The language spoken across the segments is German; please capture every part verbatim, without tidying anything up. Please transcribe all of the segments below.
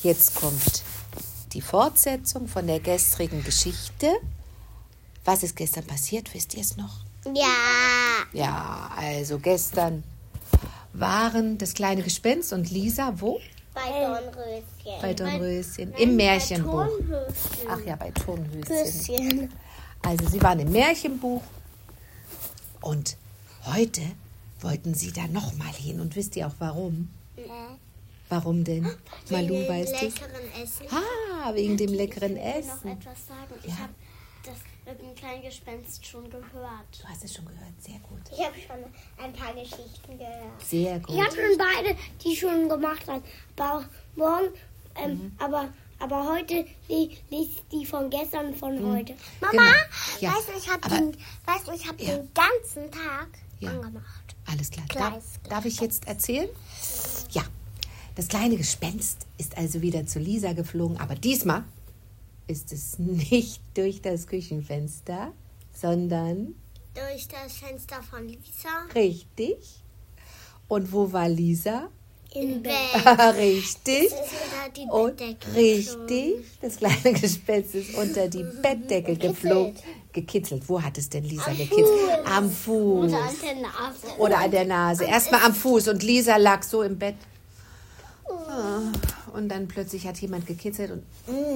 Jetzt kommt die Fortsetzung von der gestrigen Geschichte. Was ist gestern passiert, wisst ihr es noch? Ja. Ja, also gestern waren das kleine Gespenst und Lisa wo? Bei Dornröschen. Bei Dornröschen, im Märchenbuch. Bei Turnhöschen. Ach ja, bei Turnhöschen. Höschen. Also sie waren im Märchenbuch und heute wollten sie da noch mal hin. Und wisst ihr auch warum? Ja. Warum denn? Malu, Wegen weißt du? leckeren Essen. Ah, wegen dem leckeren Ich will Essen. noch etwas sagen. Ich Ja. habe das mit dem kleinen Gespenst schon gehört. Du hast es schon gehört, sehr gut. Ich habe schon ein paar Geschichten gehört. Sehr gut. Ich habe schon beide, die schon gemacht haben. Aber auch morgen, ähm, Mhm. aber, aber heute li- liest die von gestern und von heute. Mama, Genau. Ja. weißt du, ich habe Aber- den, weißt du, ich hab Ja. den ganzen Tag Ja. angemacht. Alles klar. Kleines Darf, darf ich jetzt erzählen? Ja. Das kleine Gespenst ist also wieder zu Lisa geflogen, aber diesmal ist es nicht durch das Küchenfenster, sondern Durch das Fenster von Lisa richtig. Und wo war Lisa? im Bett. Richtig. Ist unter die Und Bettdecke richtig, das kleine Gespenst ist unter die Bettdecke geflogen. Gekitzelt. Wo hat es denn Lisa gekitzelt? Am Fuß. Oder an der Nase. Oder an der Nase. Erstmal am Fuß und Lisa lag so im Bett. Ah, und dann plötzlich hat jemand gekitzelt und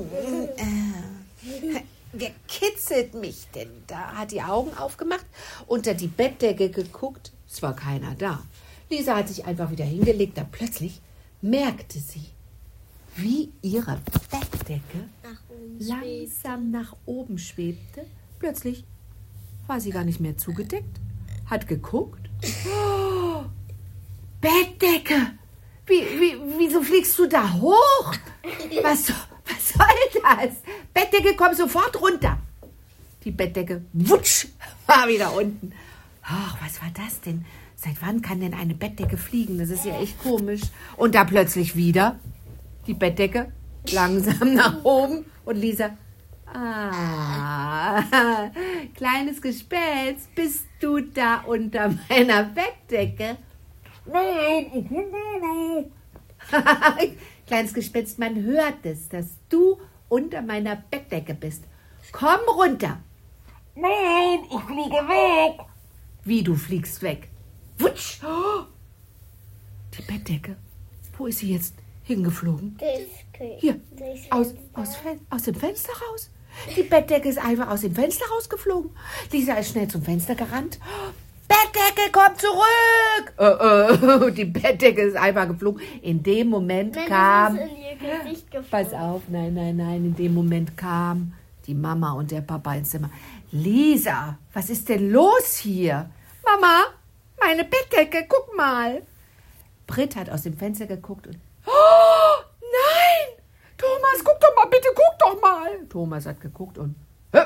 äh, wer kitzelt mich denn da? Hat die Augen aufgemacht, unter die Bettdecke geguckt. Es war keiner da. Lisa hat sich einfach wieder hingelegt. Da plötzlich merkte sie, wie ihre Bettdecke Nach oben langsam nach oben schwebte. Plötzlich war sie gar nicht mehr zugedeckt, hat geguckt. Oh, Bettdecke! Wie, wie, wieso fliegst du da hoch? Was, was soll das? Bettdecke, komm sofort runter. Die Bettdecke, wutsch, war wieder unten. Ach, was war das denn? Seit wann kann denn eine Bettdecke fliegen? Das ist ja echt komisch. Und da plötzlich wieder die Bettdecke langsam nach oben. Und Lisa, ah, kleines Gespenst, bist du da unter meiner Bettdecke? Nein, ich bin nicht. Kleines Gespenst, man hört es, dass du unter meiner Bettdecke bist. Komm runter. Nein, ich fliege weg. Wie, du fliegst weg? Wutsch. Oh, die Bettdecke. Wo ist sie jetzt hingeflogen? Hier, aus, aus, Fen- aus dem Fenster raus. Die Bettdecke ist einfach aus dem Fenster rausgeflogen. Lisa ist schnell zum Fenster gerannt. Bettdecke, komm zurück! Äh, äh, die Bettdecke ist einfach geflogen. In dem Moment Wenn kam... es in ihr Gesicht geflogen. Pass auf, nein, nein, nein. In dem Moment kam die Mama und der Papa ins Zimmer. Lisa, was ist denn los hier? Mama, meine Bettdecke, guck mal. Britt hat aus dem Fenster geguckt und... Oh, nein! Thomas, guck doch mal, bitte, guck doch mal. Thomas hat geguckt und... Hä?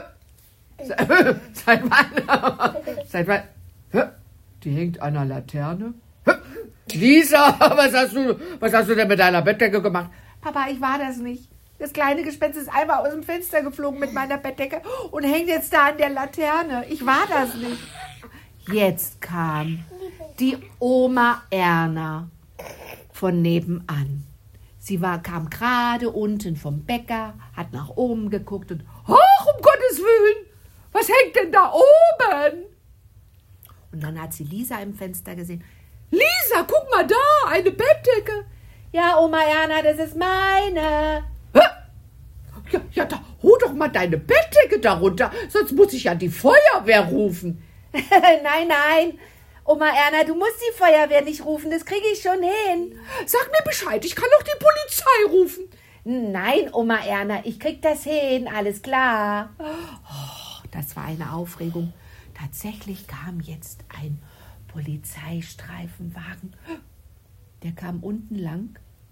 Se- Seit wann? Seit wann? Hä? Die hängt an der Laterne. Hä? Lisa, was hast du, was hast du denn mit deiner Bettdecke gemacht? Papa, ich war das nicht. Das kleine Gespenst ist einfach aus dem Fenster geflogen mit meiner Bettdecke und hängt jetzt da an der Laterne. Ich war das nicht. Jetzt kam die Oma Erna von nebenan. Sie war, kam gerade unten vom Bäcker, hat nach oben geguckt und, ach, um Gottes Willen, was hängt denn da oben? Und dann hat sie Lisa im Fenster gesehen. Lisa, guck mal da, eine Bettdecke. Ja, Oma Erna, das ist meine. Hä? Ja, ja, da, hol doch mal deine Bettdecke darunter, sonst muss ich ja die Feuerwehr rufen. Nein, nein, Oma Erna, du musst die Feuerwehr nicht rufen, das kriege ich schon hin. Sag mir Bescheid, ich kann doch die Polizei rufen. Nein, Oma Erna, ich krieg das hin, alles klar. Oh, das war eine Aufregung. Tatsächlich kam jetzt ein Polizeistreifenwagen. Der kam unten lang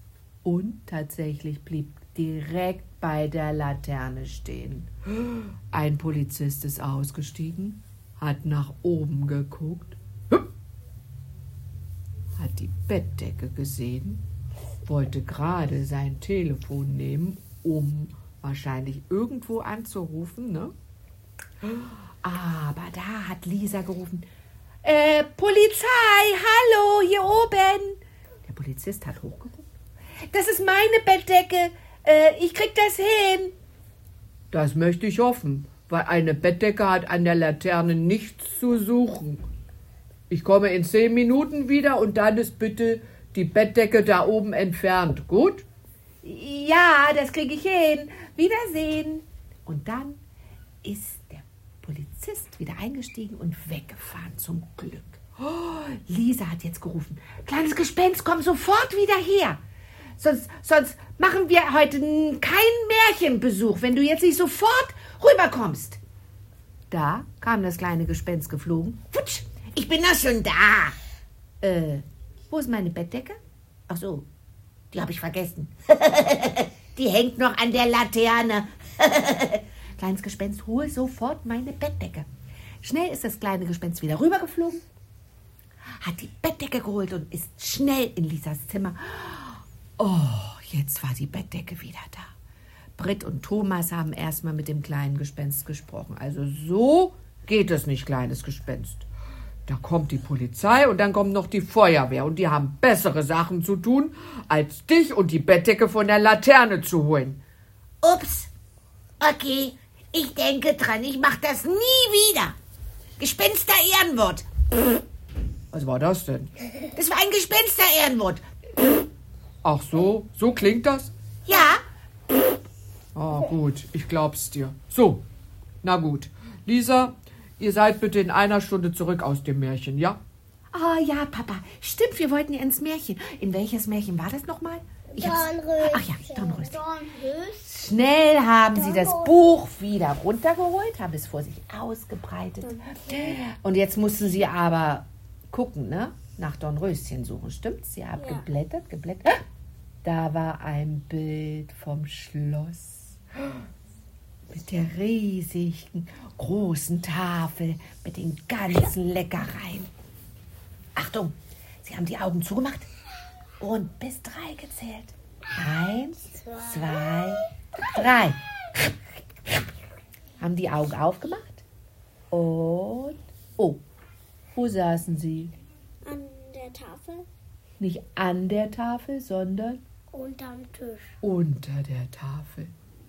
und tatsächlich blieb direkt bei der Laterne stehen. Ein Polizist ist ausgestiegen, hat nach oben geguckt, hat die Bettdecke gesehen, wollte gerade sein Telefon nehmen, um wahrscheinlich irgendwo anzurufen, ne? Aber da hat Lisa gerufen, äh, Polizei, hallo, hier oben. Der Polizist hat hochgeguckt. das ist meine Bettdecke. Äh, ich krieg das hin. Das möchte ich hoffen, weil eine Bettdecke hat an der Laterne nichts zu suchen. Ich komme in zehn Minuten wieder und dann ist bitte die Bettdecke da oben entfernt. Gut? Ja, das kriege ich hin. Wiedersehen. Und dann ist der Polizist wieder eingestiegen und weggefahren, zum Glück. Oh, Lisa hat jetzt gerufen. Kleines Gespenst, komm sofort wieder her. Sonst, sonst machen wir heute keinen Märchenbesuch, wenn du jetzt nicht sofort rüberkommst. Da kam das kleine Gespenst geflogen. Futsch, ich bin doch schon da. Äh, wo ist meine Bettdecke? Ach so, die habe ich vergessen. Die hängt noch an der Laterne. Kleines Gespenst, hol sofort meine Bettdecke. Schnell ist das kleine Gespenst wieder rübergeflogen, hat die Bettdecke geholt und ist schnell in Lisas Zimmer. Oh, jetzt war die Bettdecke wieder da. Britt und Thomas haben erstmal mit dem kleinen Gespenst gesprochen. Also so geht es nicht, kleines Gespenst. Da kommt die Polizei und dann kommt noch die Feuerwehr und die haben bessere Sachen zu tun, als dich und die Bettdecke von der Laterne zu holen. Ups, okay, ich denke dran, ich mach das nie wieder. Gespenster-Ehrenwort. Was war das denn? Das war ein Gespenster-Ehrenwort. Ach so, so klingt das? Ja. Ah, gut, ich glaub's dir. So, na gut. Lisa, ihr seid bitte in einer Stunde zurück aus dem Märchen, ja? Ah oh, ja, Papa, stimmt, wir wollten ja ins Märchen. In welches Märchen war das nochmal? Dornröschen. Ach ja, Dornröschen. Dornröschen. Schnell haben sie das Buch wieder runtergeholt, haben es vor sich ausgebreitet. Und jetzt mussten sie aber gucken, ne? Nach Dornröschen suchen, stimmt's? Sie haben Ja. geblättert, geblättert. Da war ein Bild vom Schloss mit der riesigen, großen Tafel, mit den ganzen Leckereien. Achtung, sie haben die Augen zugemacht und bis drei gezählt. Eins, zwei, drei. Haben die Augen aufgemacht und, oh, wo saßen sie? An der Tafel. Nicht an der Tafel, sondern Unterm Tisch. unter der Tafel.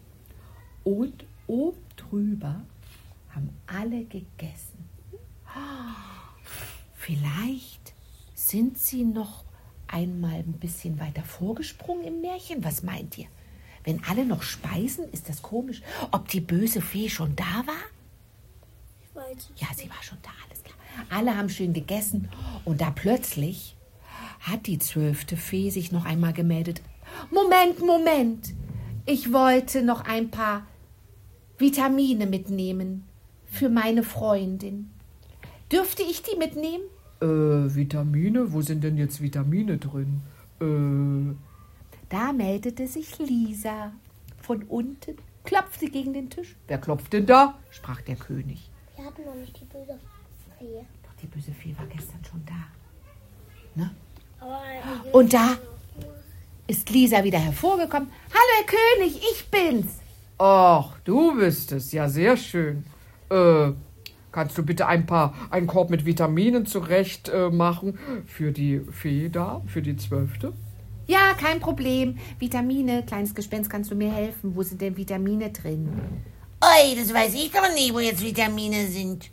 Und oben drüber haben alle gegessen. Vielleicht sind sie noch einmal ein bisschen weiter vorgesprungen im Märchen. Was meint ihr? Wenn alle noch speisen, ist das komisch. Ob die böse Fee schon da war? Ich weiß es. Ja, sie war schon da, alles klar. Alle haben schön gegessen und da plötzlich hat die zwölfte Fee sich noch einmal gemeldet. Moment, Moment. Ich wollte noch ein paar Vitamine mitnehmen für meine Freundin. Dürfte ich die mitnehmen? Äh, Vitamine? Wo sind denn jetzt Vitamine drin? Äh. Da meldete sich Lisa von unten, klopfte gegen den Tisch. Wer klopft denn da? Sprach der König. Wir hatten noch nicht die böse Fee. Doch die böse Fee war gestern schon da. Ne? Aber Und da ist Lisa wieder hervorgekommen. Hallo, Herr König, ich bin's. Ach, du bist es. Ja, sehr schön. Äh, kannst du bitte ein paar, einen Korb mit Vitaminen zurecht äh, machen für die Fee da, für die Zwölfte? Ja, kein Problem. Vitamine, kleines Gespenst, kannst du mir helfen? Wo sind denn Vitamine drin? Oi, das weiß ich doch nicht, wo jetzt Vitamine sind.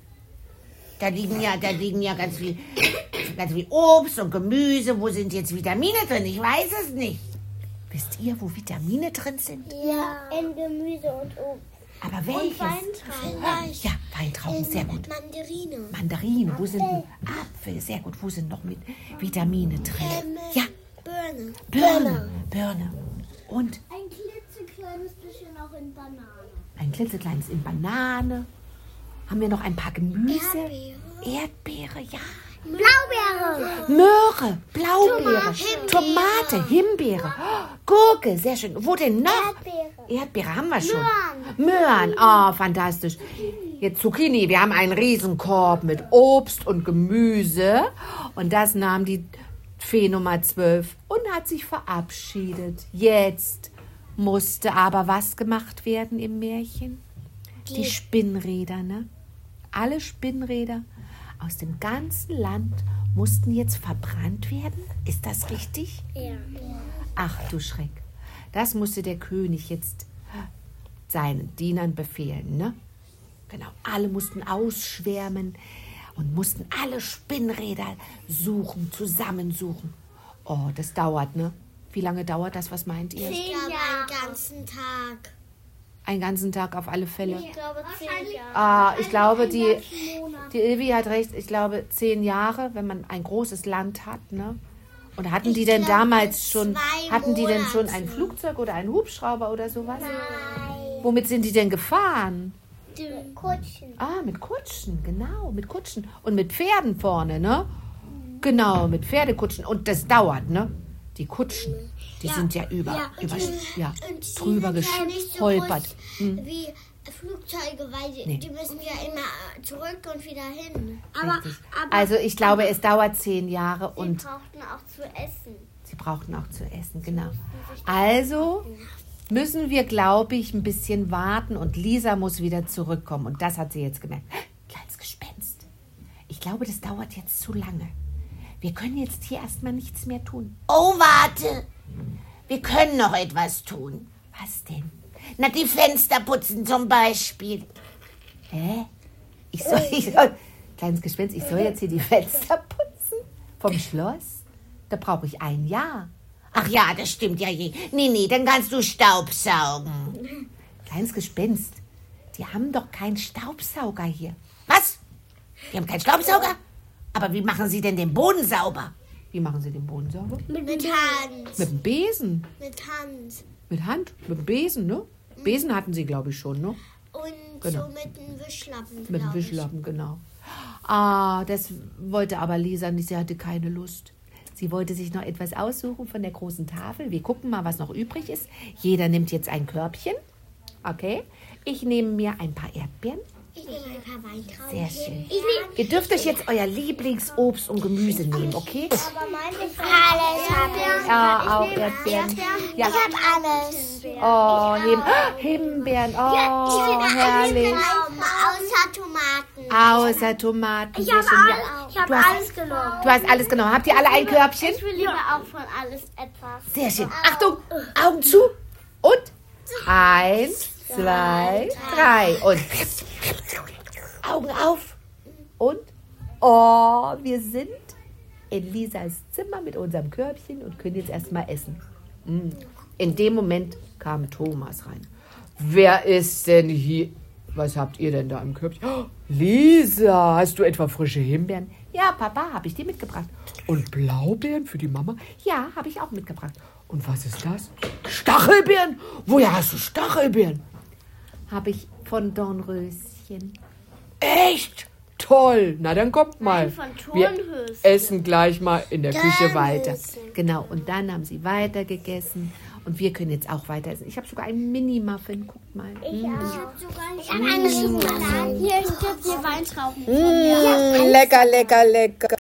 Da liegen ja, da liegen ja ganz viel, ganz viel Obst und Gemüse. Wo sind jetzt Vitamine drin? Ich weiß es nicht. Wisst ihr, wo Vitamine drin sind? Ja, in Gemüse und Obst. Aber welches? Weintrauben. Ja, Weintrauben, sehr gut. Mandarine. Mandarinen, wo sind Apfel? Sehr gut, wo sind noch mit Vitamine drin? Ja, Birne. Birne, Birne. Und Ein klitzekleines bisschen auch in Banane. ein klitzekleines in Banane. Haben wir noch ein paar Gemüse? Erdbeere. Erdbeere, ja. Blaubeere. Möhre, Blaubeere, Tomate, Himbeere, Gurke, sehr schön. Wo denn noch? Erdbeere. Erdbeere haben wir schon. Möhren, oh, fantastisch. Jetzt Zucchini, wir haben einen Riesenkorb mit Obst und Gemüse. Und das nahm die Fee Nummer zwölf und hat sich verabschiedet. Jetzt musste aber was gemacht werden im Märchen? Die Spinnräder, ne? Alle Spinnräder aus dem ganzen Land mussten jetzt verbrannt werden. Ist das richtig? Ja. Ach du Schreck. Das musste der König jetzt seinen Dienern befehlen, ne? Genau, alle mussten ausschwärmen und mussten alle Spinnräder suchen, zusammensuchen. Oh, das dauert, ne? Wie lange dauert das, was meint ihr? Ich glaube, einen ganzen Tag. Einen ganzen Tag auf alle Fälle. Ich glaube, zehn Jahre. Ah, ich glaube, die, die Ilvi hat recht, ich glaube, zehn Jahre, wenn man ein großes Land hat, ne? Und hatten die Ich denn glaube, damals schon, zwei hatten die denn schon Monate. ein Flugzeug oder einen Hubschrauber oder sowas? Nein. Womit sind die denn gefahren? Die Kutschen. Ah, mit Kutschen, genau, mit Kutschen. Und mit Pferden vorne, ne? Genau, mit Pferdekutschen. Und das dauert, ne? Die Kutschen, die Ja, sind ja über, ja, und über die- ja, und die drüber sind ja nicht so gestolpert. groß wie Flugzeuge, weil die, Nee. die müssen ja immer zurück und wieder hin. Aber, Richtig. aber Also ich glaube, es dauert zehn Jahre Sie und brauchten auch zu essen. sie brauchten auch zu essen, genau. Also müssen wir, glaube ich, ein bisschen warten und Lisa muss wieder zurückkommen. Und das hat sie jetzt gemerkt. Kleines Gespenst. Ich glaube, das dauert jetzt zu lange. Wir können jetzt hier erstmal nichts mehr tun. Oh, warte. Wir können noch etwas tun. Was denn? Na, die Fenster putzen zum Beispiel. Hä? Ich soll, ich soll, kleines Gespenst, ich soll jetzt hier die Fenster putzen? Vom Schloss? Da brauche ich ein Jahr. Ach ja, das stimmt ja je. Nee, nee, dann kannst du Staubsaugen. Kleines Gespenst, die haben doch keinen Staubsauger hier. Was? Die haben keinen Staubsauger? Aber wie machen sie denn den Boden sauber? Wie machen sie den Boden sauber? mit, mit Hand. Mit dem Besen. Mit Hand. Mit Hand, mit dem Besen, ne? Besen hatten sie, glaube ich, schon, ne? Und Genau. so mit dem Wischlappen. Mit dem glaub ich. Wischlappen, genau. Ah, das wollte aber Lisa nicht, sie hatte keine Lust. Sie wollte sich noch etwas aussuchen von der großen Tafel. Wir gucken mal, was noch übrig ist. Jeder nimmt jetzt ein Körbchen. Okay. Ich nehme mir ein paar Erdbeeren. Ich nehme ein paar Weintrauben. Sehr schön. Ich nehme Ihr dürft euch jetzt euer Lieblingsobst und Gemüse nehmen, okay? aber meine alles habe ich. Ja, auch Erdbeeren. Ja. Ich habe alles. Oh, Him Himbeeren. Oh, herrlich. Außer Tomaten. Außer Tomaten. Ich Sehr habe schön. alles, Ja. ich hab Du hast- alles genommen. Du hast alles genommen. Habt ihr alle ein Körbchen? Ich will lieber auch von alles etwas. Sehr schön. Achtung, Augen zu. Und eins, zwei, drei. Und Augen auf. Und oh, wir sind in Lisas Zimmer mit unserem Körbchen und können jetzt erstmal essen. Mm. In dem Moment kam Thomas rein. Wer ist denn hier? Was habt ihr denn da im Körbchen? Oh, Lisa, hast du etwa frische Himbeeren? Ja, Papa, habe ich dir mitgebracht. Und Blaubeeren für die Mama? Ja, habe ich auch mitgebracht. Und was ist das? Stachelbeeren? Woher hast du Stachelbeeren? Habe ich von Dornröschen. Echt? Toll. Na, dann kommt mal. Nein, von Wir Turnhöschen. essen gleich mal in der Küche weiter. Dornröschen. Genau, und dann haben sie weiter gegessen. Und wir können jetzt auch weiter essen. Ich habe sogar einen Mini-Muffin. Guckt mal. Ich habe ich hab eine Schokolade. Hier, ich gebe dir Weintrauben. Mm, lecker, lecker, lecker.